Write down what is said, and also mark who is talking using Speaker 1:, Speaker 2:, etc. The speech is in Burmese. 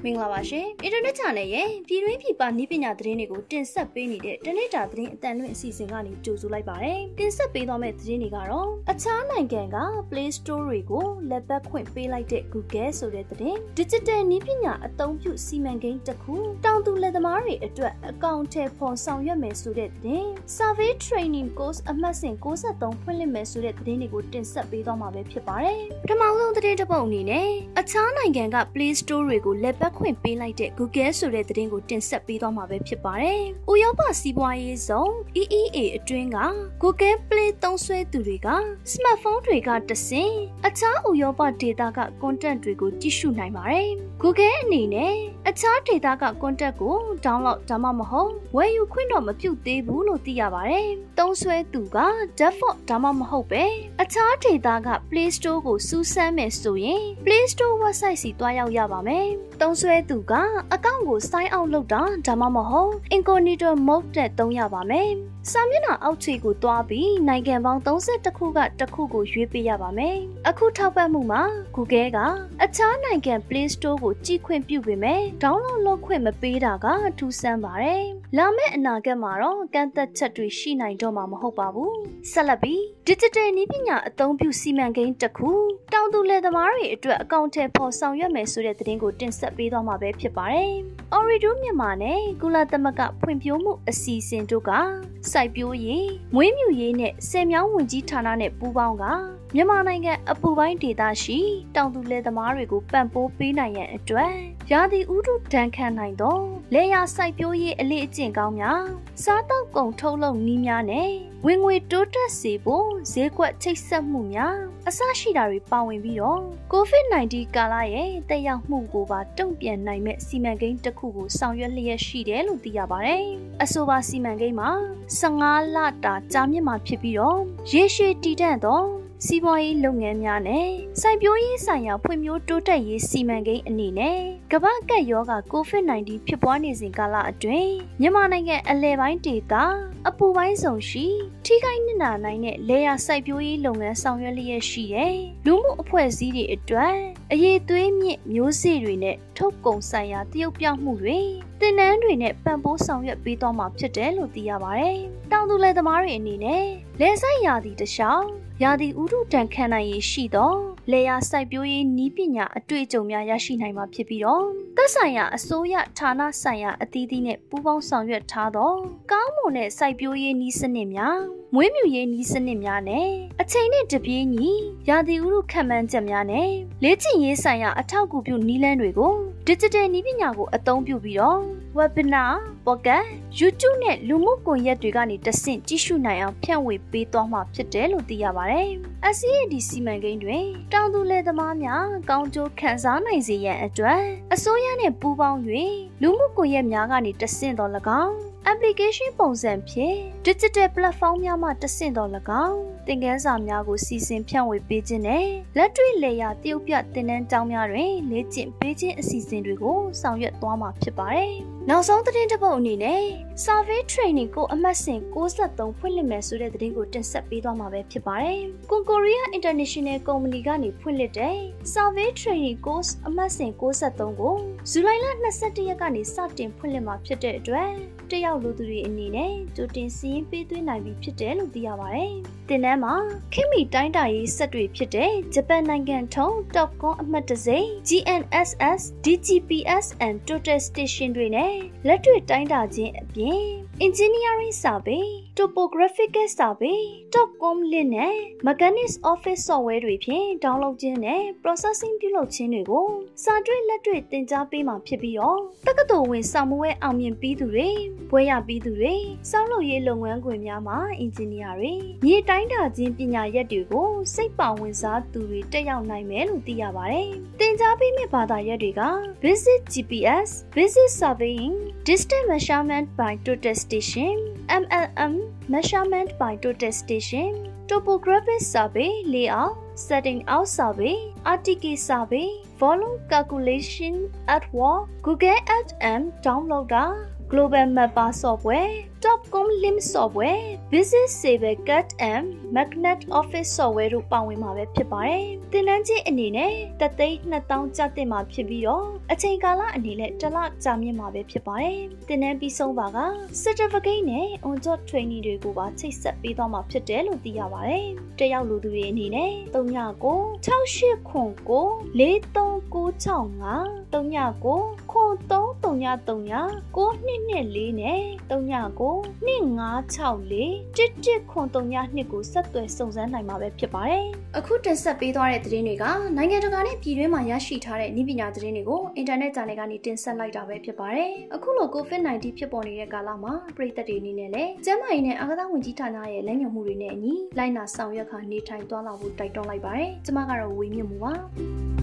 Speaker 1: မင်္ဂလာပါရှင်။ Internet Channel ရဲ့ပြည်တွင်းပြည်ပနည်းပညာသတင်းတွေကိုတင်ဆက်ပေးနေတဲ့တနေ့တာသတင်းအတန်လွင့်အစီအစဉ်ကနေကြိုဆိုလိုက်ပါတယ်။တင်ဆက်ပေးသွားမယ့်သတင်းတွေကတော့အခြားနိုင်ငံက Play Store တွေကိုလက်ပတ်ခွင့်ပေးလိုက်တဲ့ Google ဆိုတဲ့သတင်း Digital နည်းပညာအသုံးပြုစီမံကိန်းတစ်ခုတောင်သူလယ်သမားတွေအတွက်အကောင့်ထဲပေါ်ဆောင်ရွက်မယ်ဆိုတဲ့သတင်း Survey Training Course အမှတ်စဉ်63ဖွင့်လှစ်မယ်ဆိုတဲ့သတင်းတွေကိုတင်ဆက်ပေးသွားမှာပဲဖြစ်ပါတယ်။ပထမဆုံးသတင်းတစ်ပုဒ်အနေနဲ့အခြားနိုင်ငံက Play Store တွေကိုလက်ပတ်ခွင့်ပေးလိုက်တဲ့ Google ဆိုတဲ့သတင်းကိုတင်ဆက်ပေးသွားမှာပဲဖြစ်ပါတယ်။ဥရောပစီးပွားရေးဆောင် EEA အတွင်းက Google Play သုံးစွဲသူတွေက Smartphone တွေကတဆင့်အခြားဥရောပဒေသက content တွေကိုကြည့်ရှုနိုင်ပါတယ်။ Google အနေနဲ့အခြားဒေသက content ကို download ဒါမှမဟုတ်ဝယ်ယူခွင့်တော့မပြုသေးဘူးလို့သိရပါတယ်။သုံးစွဲသူက default ဒါမှမဟုတ်ပဲအခြားဒေသက Play Store ကိုစူးစမ်းမယ်ဆိုရင် Play Store website စီတွားရောက်ရပါမယ်။သုံးစွဲသူကအကောင့်ကို sign out လုပ်တာဒါမှမဟုတ် incognito mode နဲ့သုံးရပါမယ်။စာမျက်နှာအောက်ခြေကိုတွားပြီးနိုင်ငံပေါင်း32ခုကတစ်ခုကိုရွေးပေးရပါမယ်။အခုထောက်ပံ့မှုမှာ Google ကအခြားနိုင်ငံ Play Store ကိုကြည့်ခွင့်ပြုပေမဲ့ download လုပ်ခွင့်မပေးတာကထူးဆန်းပါတယ်။လာမယ့်အနာဂတ်မှာတော့ကန့်သက်ချက်တွေရှိနိုင်တော့မှာမဟုတ်ပါဘူး။ဆက်လက်ပြီး Digital နည်းပညာအသုံးပြုစီမံကိန်းတစ်ခုတောင်သူလယ်သမားတွေအတွက်အကောင့်ထဲပေါ်ဆောင်ရွက်မယ်ဆိုတဲ့သတင်းကိုတင်ဆက်ပေးသွားမှာပဲဖြစ်ပါတယ်။ Orido မြန်မာနဲ့ကုလသမဂ္ဂဖွံ့ဖြိုးမှုအစီအစဉ်တို့ကစိုက်ပျိုးရေး၊မွေးမြူရေးနဲ့ဆယ်မြောင်းဝန်ကြီးဌာနနဲ့ပူးပေါင်းကမြန်မာနိုင်ငံအပူပိုင်းဒေသရှိတောင်သူလယ်သမားတွေကိုပံ့ပိုးပေးနိုင်ရန်အတွက်ရာသီဥတုဒဏ်ခံနိုင်သောလယ်ယာစိုက်ပျိုးရေးအလေ့အကျင့်ကောင်းများစားတောက်ကုန်ထုတ်လုပ်နည်းများနဲ့ဝင်ငွေတိုးတက်စေဖို့ဈေးကွက်ချိတ်ဆက်မှုများအစရှိတာတွေပါဝင်ပြီးတော့ COVID-19 ကာလရဲ့တက်ရောက်မှုကိုပါတုံ့ပြန်နိုင်မဲ့စီမံကိန်းတစ်ခုကိုဆောင်ရွက်လျက်ရှိတယ်လို့သိရပါတယ်။အဆိုပါစီမံကိန်းမှာ15လတာကြာမြင့်မှာဖြစ်ပြီးတော့ရေရှည်တည်တံ့သောစီးပွားရေးလုပ်ငန်းများနဲ့စိုက်ပျိုးရေးဆိုင်ရာဖွံ့ဖြိုးတိုးတက်ရေးစီမံကိန်းအနေနဲ့ကမ္ဘာ့ကပ်ရောဂါ COVID-19 ဖြစ်ပွားနေစဉ်ကာလအတွင်းမြန်မာနိုင်ငံအလဲပိုင်းဒေသအပူပိုင်းဆောင်ရှိထိခိုက်နစ်နာနိုင်တဲ့လယ်ယာစိုက်ပျိုးရေးလုပ်ငန်းဆောင်ရွက်လျက်ရှိတဲ့လူမှုအဖွဲ့အစည်းတွေအတွက်အရေးသွေးမြင့်မျိုးစေ့တွေနဲ့ထုတ်ကုန်ဆိုင်ရာတရုတ်ပြောင်းမှုတွေသင်တန်းတွေနဲ့ပံ့ပိုးဆောင်ရွက်ပေးသွားမှာဖြစ်တယ်လို့သိရပါတယ်။တောင်သူလယ်သမားတွေအနေနဲ့လယ်စိုက်ရာသီတစ်လျှောက်ရာသီဥတုဒဏ်ခံနိုင်ရရှိသောလယ်ယာစိုက်ပျိုးရေးနည်းပညာအတွေ့အကြုံများရရှိနိုင်မှာဖြစ်ပြီးတော့သက်ဆိုင်ရာအစိုးရဌာနဆိုင်ရာအသီးသီးနဲ့ပူးပေါင်းဆောင်ရွက်ထားသောကောင်းမွန်တဲ့စိုက်ပျိုးရေးနည်းစနစ်များမွေးမြူရေးနည်းစနစ်များနဲ့အချိန်နဲ့တပြေးညီရာသီဥတုခန့်မှန်းချက်များနဲ့လေ့ကျင့်ရေးဆိုင်ရာအထောက်အကူပြုနည်းလမ်းတွေကို Digital နည်းပညာကိုအသုံးပြုပြီးတော့ Webinar, Podcast, YouTube နဲ့လူမှုကွန်ရက်တွေကနေတဆင့်ကြည့်ရှုနိုင်အောင်ဖြန့်ဝေပေးသွားမှာဖြစ်တယ်လို့သိရပါတယ်။ SCAD စီမံကိန်းတွင်တောင်သူလယ်သမားများကောင်းကျိုးခံစားနိုင်စေရန်အတွက်အစိုးရနဲ့ပူးပေါင်း၍လူမှုကွန်ရက်များကနေတဆင့်တော်၎င်းapplication ပုံစံဖြင့် digital platform များမှတဆင့်တော်၎င်းသင်ခန်းစာများကိုစီစဉ်ဖြန့်ဝေပေးခြင်းနဲ့လက်တွေ့လေယာတရုတ်ပြသင်တန်းကျောင်းများတွင်လေ့ကျင့်ပေးခြင်းအစီအစဉ်တွေကိုဆောင်ရွက်သွားမှာဖြစ်ပါတယ်။နောက်ဆုံးသတင်းတစ်ပုဒ်အနေနဲ့ Survey Training ကိုအမှတ်စဉ်63ဖွင့်လှစ်မယ်ဆိုတဲ့သတင်းကိုတင်ဆက်ပေးသွားမှာပဲဖြစ်ပါတယ်။ Concoria International Company ကနေဖွင့်လှစ်တဲ့ Survey Training Course အမှတ်စဉ်63ကိုဇူလိုင်လ21ရက်ကနေစတင်ဖွင့်လှစ်မှာဖြစ်တဲ့အတွက်တက်ရောက်လူသူတွေအနေနဲ့ကြိုတင်စီးရင်ပေးသွင်းနိုင်ပြီဖြစ်တယ်လို့သိရပါတယ်။သင်တန်းမှာခေတ်မီတိုင်းတာရေးစက်တွေဖြစ်တဲ့ဂျပန်နိုင်ငံထုံး Topcon အမှတ်တံဆိပ် GNSS, DGPS and Total Station တွေနဲ့လက်တွေ့တိုင်းတာခြင်းအပြင် Engineering Survey, Topographical Survey, Topcom Link နဲ့ Mechanics Office Software တွေဖြင့် download ခြင်းနဲ့ processing ပြုလုပ်ခြင်းတွေကိုစာတွေ့လက်တွေ့သင်ကြားပေးမှာဖြစ်ပြီးတော့တက္ကသိုလ်ဝင်စာမိုးဝဲအောင်မြင်ပြီးသူတွေဘွဲ့ရပြီးသူတွေစောင့်လုပ်ရေးလုပ်ငန်းခွင်များမှာအင်ဂျင်နီယာတွေမြေတိုင်းတာခြင်းပညာရပ်တွေကိုစိတ်ပါဝင်စားသူတွေတက်ရောက်နိုင်မယ်လို့သိရပါတယ်။သင်ကြားပေးမယ့်ဘာသာရပ်တွေက Basic GPS, Basic Surveying, Distance Measurement by Total Station, MLM, Measurement by Total Station, Topographic Survey, Layout, Setting Out Survey, RTK Survey, Volume Calculation at Work, Google Earth and Downloader, Global Mapper Software, Topcom Lim Software, Business Saver Cut and Magnet Office Software တို့ပါဝင်မှာပဲဖြစ်ပါတယ်။သင်တန်းချင်းအနေနဲ့3,200,000ကျပ်တင်မှာဖြစ်ပြီးတော့အချိန်ကာလအနေနဲ့တစ်လကြာမြင့်မှာပဲဖြစ်ပါတယ်။သင်တန်းပြီးဆုံးပါက Certificate နဲ့ On-job Training တွေကိုပါချိတ်ဆက်ပေးသွားမှာဖြစ်တယ်လို့သိရပါတယ်။တက်ရောက်လူသူတွေအနေနဲ့39 6809 43965 39 9333 9224နဲ့39 2564 1103ကိုဆက်သွယ်စုံစမ်းနိုင်မှာပဲဖြစ်ပါတယ်။အခုတင်ဆက်ပေးသွားတဲ့သတင်းတွေကနိုင်ငံတကာနဲ့ပြည်တွင်းမှာရရှိထားတဲ့နည်းပညာသတင်းတွေကိုအင်တာနက် channel ကနေတင်ဆက်လိုက်တာပဲဖြစ်ပါတယ်။အခုလို COVID-19 ဖြစ်ပေါ်နေတဲ့ကာလမှာပြည်သက်တွေအနေနဲ့လည်းကျန်းမာရေးနဲ့အာကစားဝန်ကြီးဌာနရဲ့လမ်းညွှန်မှုတွေနဲ့အညီလိုက်နာဆောင်ရွက်ခါနေထိုင်သွားလာဖို့တိုက်တွန်းလိုက်ပါတယ်။ကျွန်မကတော့ဝေမြင့်မှုပါ။